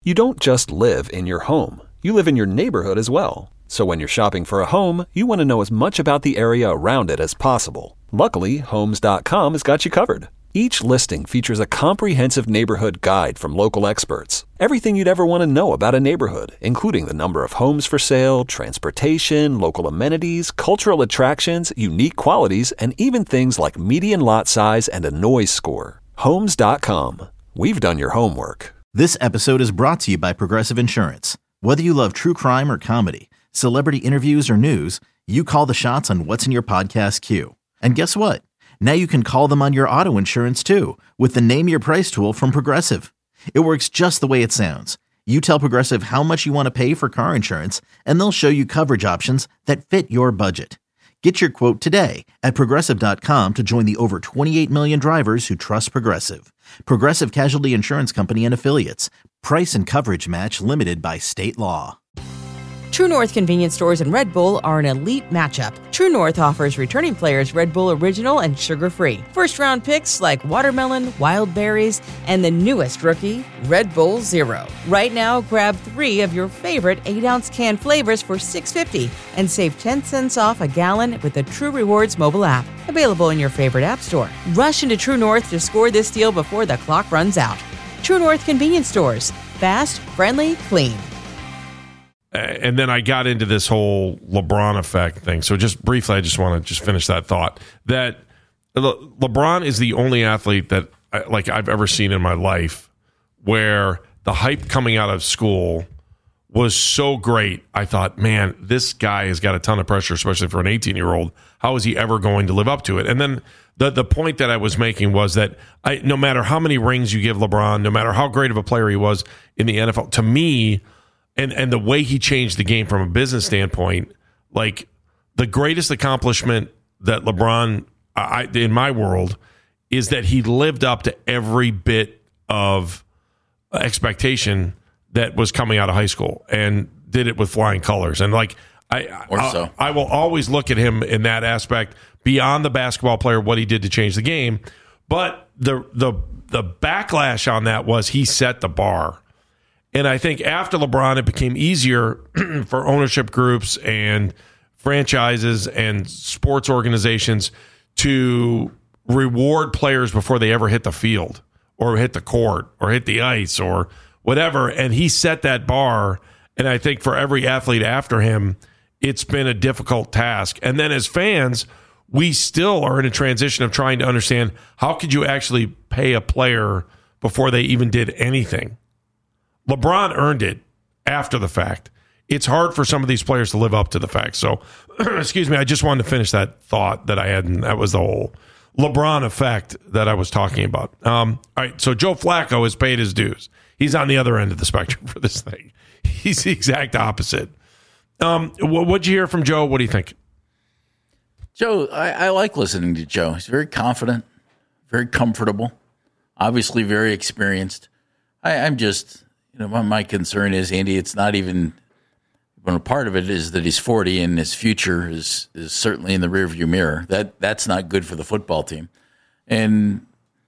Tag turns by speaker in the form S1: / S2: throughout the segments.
S1: You don't just live in your home. You live in your neighborhood as well. So when you're shopping for a home, you want to know as much about the area around it as possible. Luckily, Homes.com has got you covered. Each listing features a comprehensive neighborhood guide from local experts. Everything you'd ever want to know about a neighborhood, including the number of homes for sale, transportation, local amenities, cultural attractions, unique qualities, and even things like median lot size and a noise score. Homes.com. We've done your homework.
S2: This episode is brought to you by Progressive Insurance. Whether you love true crime or comedy, celebrity interviews or news, you call the shots on what's in your podcast queue. And guess what? Now you can call them on your auto insurance too with the Name Your Price tool from Progressive. It works just the way it sounds. You tell Progressive how much you want to pay for car insurance, and they'll show you coverage options that fit your budget. Get your quote today at Progressive.com to join the over 28 million drivers who trust Progressive. Progressive Casualty Insurance Company and Affiliates. Price and coverage match limited by state law.
S3: True North convenience stores and Red Bull are an elite matchup. True North offers returning players Red Bull Original and sugar-free. First-round picks like watermelon, wild berries, and the newest rookie, Red Bull Zero. Right now, grab 3 of your favorite 8-ounce can flavors for $6.50 and save 10 cents off a gallon with the True Rewards mobile app. Available in your favorite app store. Rush into True North to score this deal before the clock runs out. True North convenience stores. Fast, friendly, clean.
S4: And then I got into this whole LeBron effect thing. So just briefly, I just want to just finish that thought that LeBron is the only athlete that I've ever seen in my life where the hype coming out of school was so great. I thought, man, this guy has got a ton of pressure, especially for an 18-year-old. How is he ever going to live up to it? And then the point that I was making was that no matter how many rings you give LeBron, no matter how great of a player he was in the NFL, to me, and the way he changed the game from a business standpoint, like the greatest accomplishment that LeBron, in my world, is that he lived up to every bit of expectation that was coming out of high school and did it with flying colors. And I will always look at him in that aspect beyond the basketball player, what he did to change the game. But the backlash on that was he set the bar. And I think after LeBron, it became easier for ownership groups and franchises and sports organizations to reward players before they ever hit the field or hit the court or hit the ice or whatever. And he set that bar. And I think for every athlete after him, it's been a difficult task. And then as fans, we still are in a transition of trying to understand how could you actually pay a player before they even did anything. LeBron earned it after the fact. It's hard for some of these players to live up to the fact. So, excuse me, I just wanted to finish that thought that I had, and that was the whole LeBron effect that I was talking about. All right, so Joe Flacco has paid his dues. He's on the other end of the spectrum for this thing. He's the exact opposite. What'd you hear from Joe? What do you think?
S5: Joe, I like listening to Joe. He's very confident, very comfortable, obviously very experienced. I'm just... my concern is, Andy, it's not even when a part of it is that he's 40 and his future is certainly in the rearview mirror. That's not good for the football team. And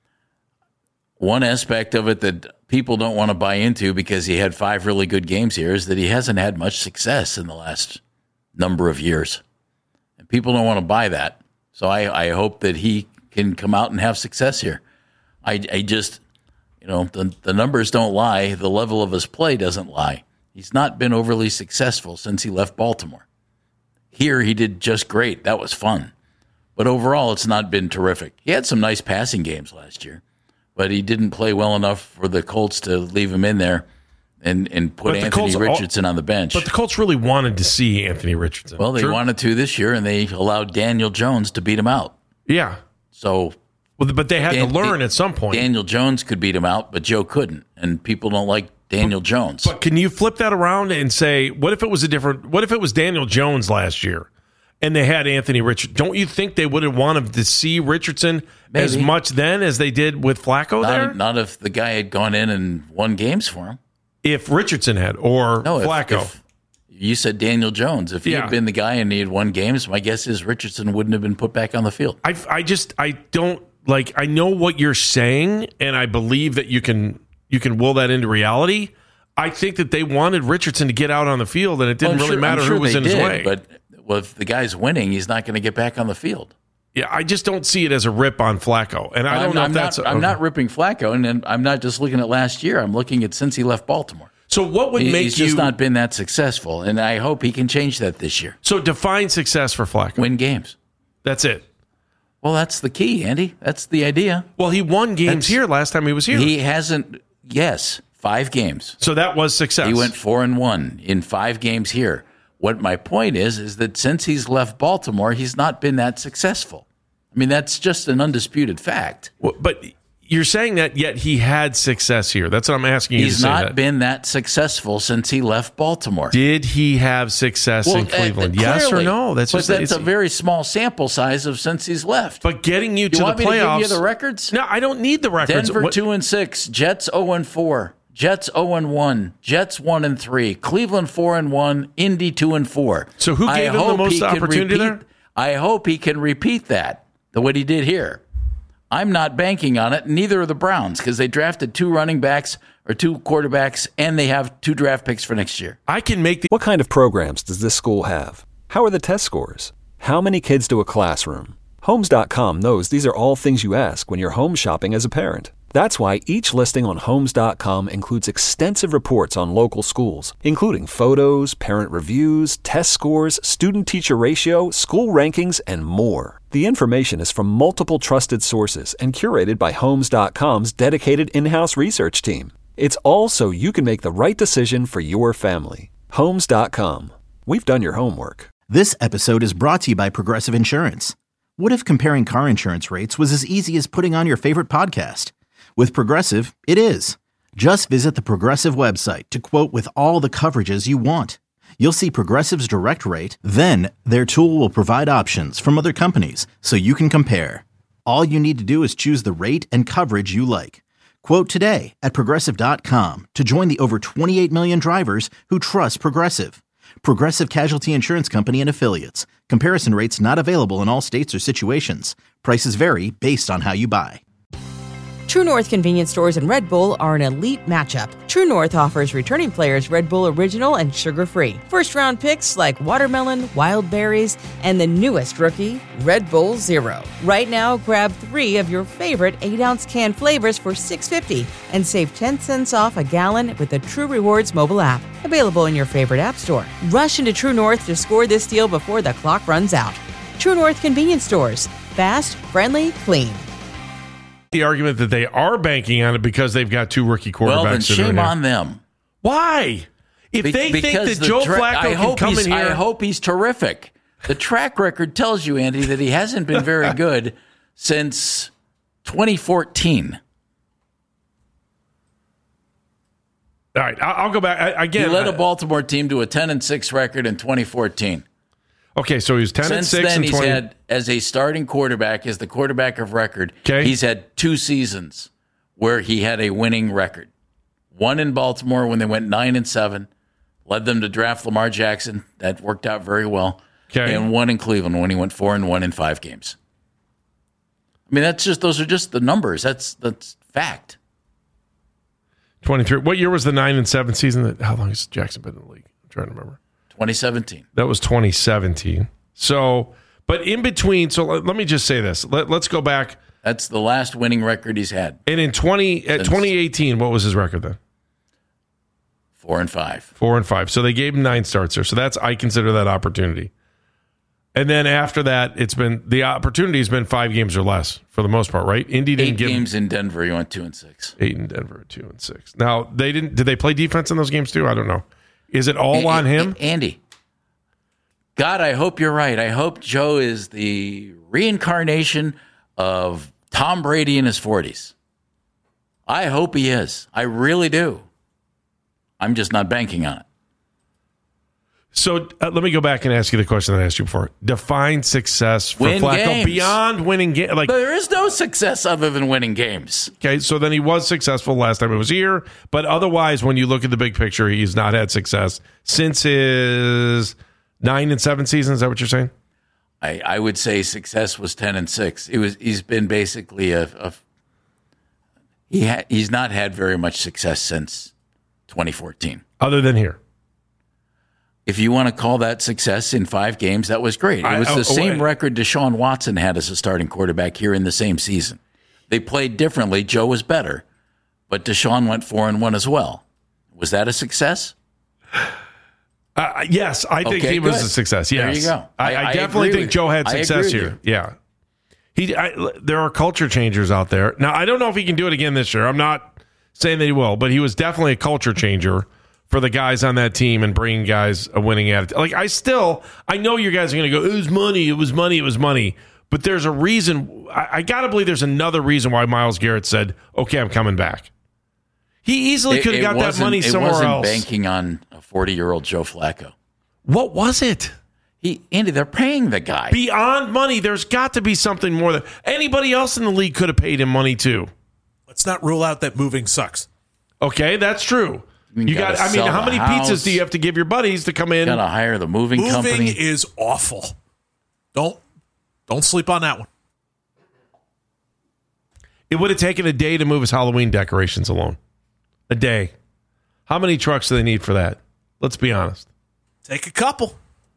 S5: one aspect of it that people don't want to buy into because he had 5 really good games here is that he hasn't had much success in the last number of years. And people don't want to buy that. So I hope that he can come out and have success here. I just... the numbers don't lie. The level of his play doesn't lie. He's not been overly successful since he left Baltimore. Here, he did just great. That was fun. But overall, it's not been terrific. He had some nice passing games last year, but he didn't play well enough for the Colts to leave him in there and put Anthony Richardson on the bench.
S4: But the Colts really wanted to see Anthony Richardson.
S5: Well, they wanted to this year, and they allowed Daniel Jones to beat him out.
S4: Yeah.
S5: So...
S4: but they had to learn at some point.
S5: Daniel Jones could beat him out, but Joe couldn't, and people don't like Daniel Jones.
S4: But can you flip that around and say, what if it was Daniel Jones last year, and they had Anthony Richardson? Don't you think they would have wanted to see Richardson as much then as they did with Flacco there?
S5: Not if the guy had gone in and won games for him.
S4: If Richardson had, or Flacco.
S5: If you said Daniel Jones. If he had been the guy and he had won games, my guess is Richardson wouldn't have been put back on the field.
S4: I don't. Like, I know what you're saying, and I believe that you can will that into reality. I think that they wanted Richardson to get out on the field, and it didn't really matter who was in his way.
S5: But if the guy's winning, he's not going to get back on the field.
S4: Yeah, I just don't see it as a rip on Flacco, and I don't know if that's.
S5: I'm not ripping Flacco, and I'm not just looking at last year. I'm looking at since he left Baltimore.
S4: So what would make you?
S5: He's just not been that successful, and I hope he can change that this year.
S4: So define success for Flacco.
S5: Win games.
S4: That's it.
S5: Well, that's the key, Andy. That's the idea.
S4: Well, he won games here last time he was here.
S5: He hasn't. Yes, 5 games.
S4: So that was success.
S5: He went 4-1 in 5 games here. What my point is that since he's left Baltimore, he's not been that successful. I mean, that's just an undisputed fact.
S4: Well, but you're saying that, yet he had success here. That's what I'm asking you to say.
S5: He's not been that successful since he left Baltimore.
S4: Did he have success in Cleveland? Yes
S5: clearly,
S4: or no?
S5: That's a very small sample size of since he's left.
S4: But getting you to the playoffs.
S5: You want me to give you the records?
S4: No, I don't need the records.
S5: Denver 2-6, Jets 0-4. Jets 0-1, Jets 1-3, Cleveland 4-1, Indy 2-4.
S4: So who gave him the most opportunity there?
S5: I hope he can repeat that, what he did here. I'm not banking on it. Neither are the Browns because they drafted 2 running backs or 2 quarterbacks, and they have 2 draft picks for next year.
S4: I can make the.
S1: What kind of programs does this school have? How are the test scores? How many kids do a classroom? Homes.com knows these are all things you ask when you're home shopping as a parent. That's why each listing on Homes.com includes extensive reports on local schools, including photos, parent reviews, test scores, student-teacher ratio, school rankings, and more. The information is from multiple trusted sources and curated by Homes.com's dedicated in-house research team. It's all so you can make the right decision for your family. Homes.com. We've done your homework.
S2: This episode is brought to you by Progressive Insurance. What if comparing car insurance rates was as easy as putting on your favorite podcast? With Progressive, it is. Just visit the Progressive website to quote with all the coverages you want. You'll see Progressive's direct rate, then their tool will provide options from other companies so you can compare. All you need to do is choose the rate and coverage you like. Quote today at Progressive.com to join the over 28 million drivers who trust Progressive. Progressive Casualty Insurance Company and Affiliates. Comparison rates not available in all states or situations. Prices vary based on how you buy.
S3: True North convenience stores and Red Bull are an elite matchup. True North offers returning players Red Bull Original and sugar-free. First-round picks like watermelon, wild berries, and the newest rookie, Red Bull Zero. Right now, grab 3 of your favorite 8-ounce can flavors for $6.50 and save 10 cents off a gallon with the True Rewards mobile app. Available in your favorite app store. Rush into True North to score this deal before the clock runs out. True North convenience stores. Fast, friendly, clean.
S4: The argument that they are banking on it because they've got 2 rookie quarterbacks.
S5: Well, then shame on them.
S4: Why? If they think that Joe Flacco can come in here.
S5: I hope he's terrific. The track record tells you, Andy, that he hasn't been very good since 2014.
S4: All right, I'll go back again.
S5: He led a Baltimore team to a 10-6 record in 2014.
S4: Okay, so he was 10-6
S5: Since then,
S4: and 20.
S5: he's had, as a starting quarterback, as the quarterback of record,
S4: okay.
S5: He's had 2 seasons where he had a winning record. One in Baltimore when they went 9-7, led them to draft Lamar Jackson. That worked out very well.
S4: Okay.
S5: And one in Cleveland when he went 4-1 in 5 games. I mean, those are just the numbers. That's fact.
S4: 23. What year was the 9-7 season? How long has Jackson been in the league? I'm trying to remember.
S5: 2017.
S4: That was 2017. So, but in between, so let me just say this. Let's go back.
S5: That's the last winning record he's had.
S4: And in 2018, what was his record then?
S5: 4-5.
S4: 4-5. So they gave him 9 starts there. So I consider that opportunity. And then after that, the opportunity has been 5 games or less for the most part, right? Indy didn't
S5: 8
S4: give
S5: games in Denver. He went 2-6.
S4: 8 in Denver, 2-6. Now did they play defense in those games too? I don't know. Is it all on him?
S5: Andy, God, I hope you're right. I hope Joe is the reincarnation of Tom Brady in his 40s. I hope he is. I really do. I'm just not banking on it.
S4: So let me go back and ask you the question that I asked you before. Define success for Flacco
S5: games.
S4: Beyond winning games. Like,
S5: there is no success other than winning games.
S4: Okay, so then he was successful last time he was here, but otherwise, when you look at the big picture, he's not had success since his 9-7 season. Is that what you're saying?
S5: I would say success was 10-6. He's been basically he's not had very much success since 2014.
S4: Other than here.
S5: If you want to call that success in 5 games, that was great. It was the same record Deshaun Watson had as a starting quarterback here in the same season. They played differently. Joe was better, but Deshaun went 4-1 as well. Was that a success?
S4: Yes, I think he was a success. Yes.
S5: There you go.
S4: I definitely think Joe had success here. Yeah. There are culture changers out there. Now, I don't know if he can do it again this year. I'm not saying that he will, but he was definitely a culture changer for the guys on that team and bringing guys a winning attitude. Like, I know you guys are going to go, it was money. But there's a reason. I got to believe there's another reason why Myles Garrett said, okay, I'm coming back. He easily could have got that money somewhere else.
S5: It wasn't banking on a 40-year-old Joe Flacco.
S4: What was it?
S5: Andy, they're paying the guy.
S4: Beyond money, there's got to be something more than anybody else in the league could have paid him money too.
S6: Let's not rule out that moving sucks.
S4: Okay, that's true.
S5: You got.
S4: How many pizzas do you have to give your buddies to come in?
S5: Got to hire the moving company.
S6: Moving is awful. Don't sleep on that one.
S4: It would have taken a day to move his Halloween decorations alone. A day. How many trucks do they need for that? Let's be honest.
S6: Take a couple.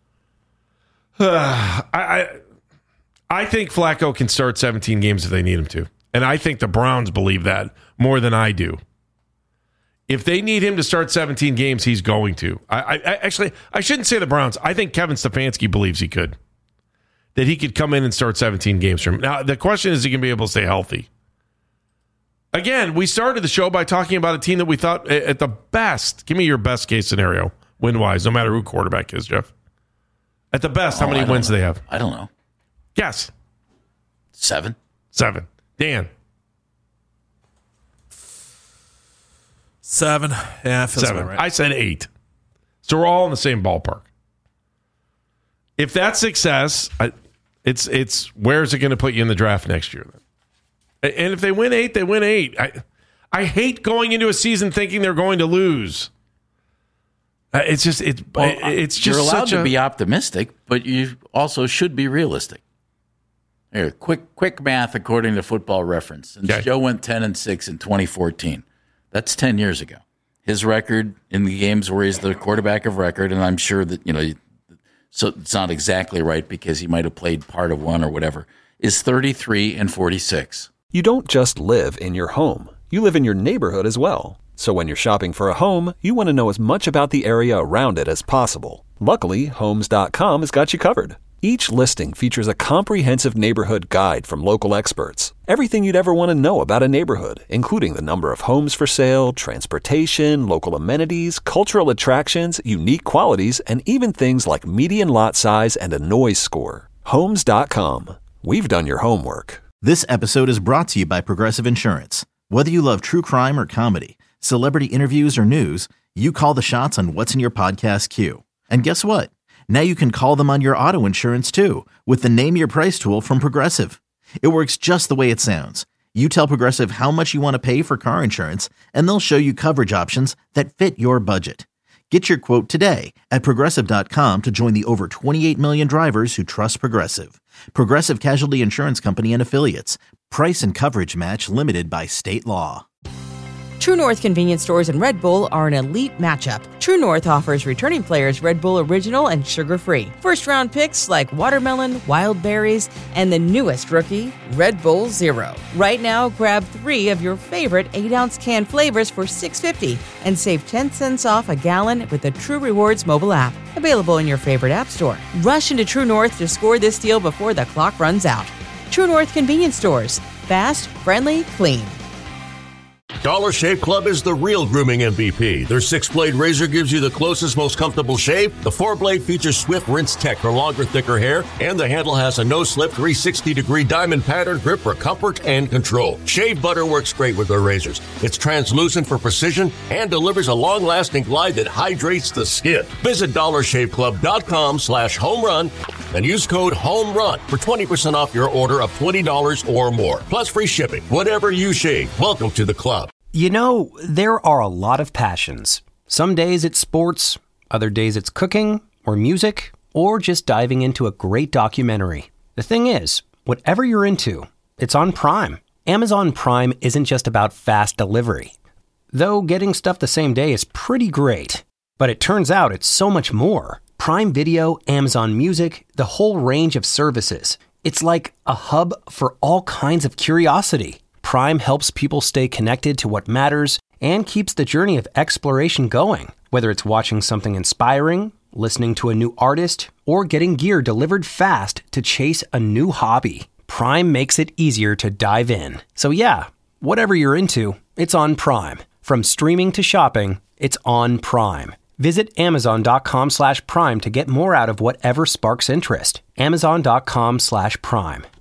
S4: I think Flacco can start 17 games if they need him to. And I think the Browns believe that more than I do. If they need him to start 17 games, he's going to. I shouldn't say the Browns. I think Kevin Stefanski believes he could. That he could come in and start 17 games for him. Now, the question is, he can be able to stay healthy. Again, we started the show by talking about a team that we thought at the best. Give me your best case scenario, win-wise, no matter who quarterback is, Jeff. At the best, how many wins do they have?
S5: I don't know.
S4: Guess.
S5: 7.
S4: Dan.
S6: 7. Yeah, feels
S4: 7.
S6: about right.
S4: I said 8. So we're all in the same ballpark. If that's success, it's where's it going to put you in the draft next year then? And if they win 8, they win 8. I hate going into a season thinking they're going to lose. It's just
S5: you're allowed to be optimistic, but you also should be realistic. Here, quick math according to Football Reference. Since Joe went 10-6 in 2014, that's 10 years ago. His record in the games where he's the quarterback of record, and I'm sure that so it's not exactly right because he might have played part of one or whatever, is 33-46.
S1: You don't just live in your home. You live in your neighborhood as well. So when you're shopping for a home, you want to know as much about the area around it as possible. Luckily, Homes.com has got you covered. Each listing features a comprehensive neighborhood guide from local experts. Everything you'd ever want to know about a neighborhood, including the number of homes for sale, transportation, local amenities, cultural attractions, unique qualities, and even things like median lot size and a noise score. Homes.com. We've done your homework.
S2: This episode is brought to you by Progressive Insurance. Whether you love true crime or comedy, celebrity interviews or news, you call the shots on what's in your podcast queue. And guess what? Now you can call them on your auto insurance too with the Name Your Price tool from Progressive. It works just the way it sounds. You tell Progressive how much you want to pay for car insurance, and they'll show you coverage options that fit your budget. Get your quote today at Progressive.com to join the over 28 million drivers who trust Progressive. Progressive Casualty Insurance Company and Affiliates. Price and coverage match limited by state law.
S3: True North convenience stores and Red Bull are an elite matchup. True North offers returning players Red Bull Original and sugar-free. First-round picks like watermelon, wild berries, and the newest rookie, Red Bull Zero. Right now, grab 3 of your favorite 8-ounce can flavors for $6.50 and save 10 cents off a gallon with the True Rewards mobile app. Available in your favorite app store. Rush into True North to score this deal before the clock runs out. True North convenience stores. Fast, friendly, clean.
S7: Dollar Shave Club is the real grooming MVP. Their 6-blade razor gives you the closest, most comfortable shave. The 4-blade features swift rinse tech for longer, thicker hair. And the handle has a no-slip 360-degree diamond pattern grip for comfort and control. Shave butter works great with their razors. It's translucent for precision and delivers a long-lasting glide that hydrates the skin. Visit DollarShaveClub.com/homerun and use code HOMERUN for 20% off your order of $20 or more. Plus free shipping. Whatever you shave, welcome to the club.
S8: You know, there are a lot of passions. Some days it's sports, other days it's cooking, or music, or just diving into a great documentary. The thing is, whatever you're into, it's on Prime. Amazon Prime isn't just about fast delivery. though getting stuff the same day is pretty great. But it turns out it's so much more. Prime Video, Amazon Music, the whole range of services. It's like a hub for all kinds of curiosity. Prime helps people stay connected to what matters and keeps the journey of exploration going. Whether it's watching something inspiring, listening to a new artist, or getting gear delivered fast to chase a new hobby, Prime makes it easier to dive in. So yeah, whatever you're into, it's on Prime. From streaming to shopping, it's on Prime. Visit Amazon.com/Prime to get more out of whatever sparks interest. Amazon.com/Prime.